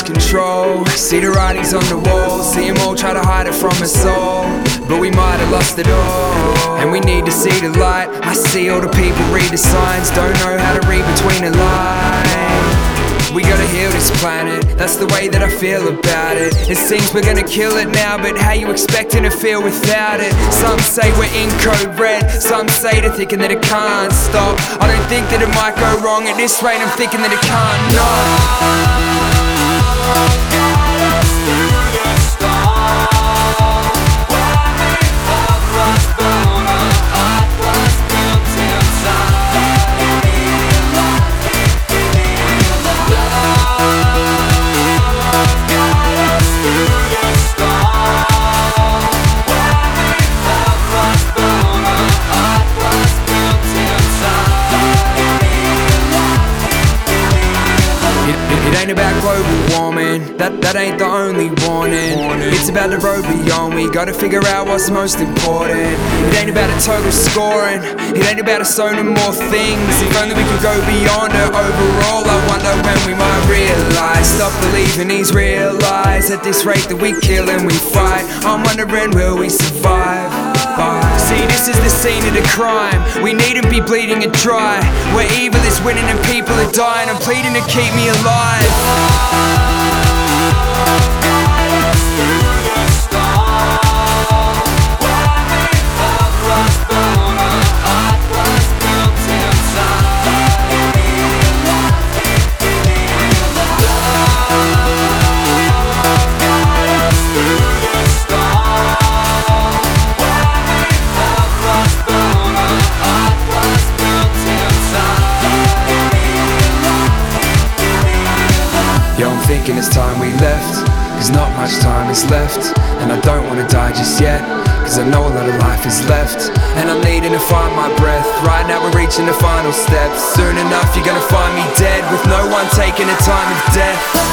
control. See the writings on the wall, see them all try to hide it from us all, but we might have lost it all, and we need to see the light. I see all the people read the signs, don't know how to read between the lines. We gotta heal this planet, that's the way that I feel about it. It seems we're gonna kill it now, but how you expecting to feel without it? Some say we're in code red, some say they're thinking that it can't stop. I don't think that it might go wrong at this rate, I'm thinking that it can't not. It ain't about global warming, that ain't the only warning. It's about the road beyond, we gotta figure out what's most important. It ain't about a total scoring, it ain't about us owning more things. If only we could go beyond it overall, I wonder when we might realise. Stop believing these real lies, at this rate that we kill and we fight, I'm wondering will we survive? See, this is the scene of the crime, we needn't be bleeding it dry. Where evil is winning and people are dying, I'm pleading to keep me alive. Yo, I'm thinking it's time we left, cause not much time is left. And I don't wanna die just yet, cause I know a lot of life is left. And I'm needing to find my breath, right now we're reaching the final steps. Soon enough you're gonna find me dead, with no one taking the time of death.